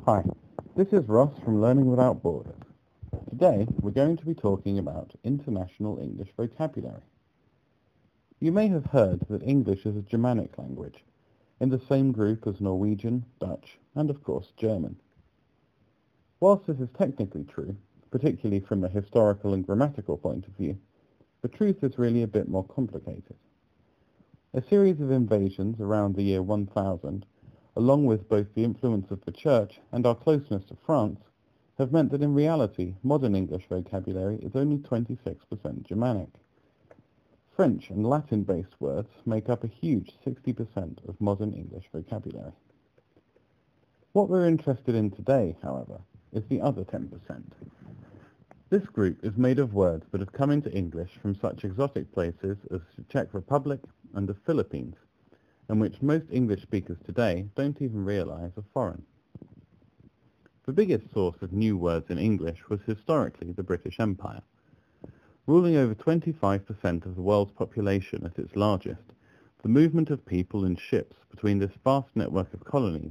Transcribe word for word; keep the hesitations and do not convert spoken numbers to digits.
Hi, this is Ross from Learning Without Borders. Today we're going to be talking about international English vocabulary. You may have heard that English is a Germanic language, in the same group as Norwegian, Dutch, and of course German. Whilst this is technically true, particularly from a historical and grammatical point of view, the truth is really a bit more complicated. A series of invasions around the year one thousand, along with both the influence of the Church and our closeness to France, have meant that in reality modern English vocabulary is only twenty-six percent Germanic. French and Latin-based words make up a huge sixty percent of modern English vocabulary. What we're interested in today, however, is the other ten percent. This group is made of words that have come into English from such exotic places as the Czech Republic and the Philippines, and which most English speakers today don't even realise are foreign. The biggest source of new words in English was historically the British Empire. Ruling over twenty-five percent of the world's population at its largest, the movement of people in ships between this vast network of colonies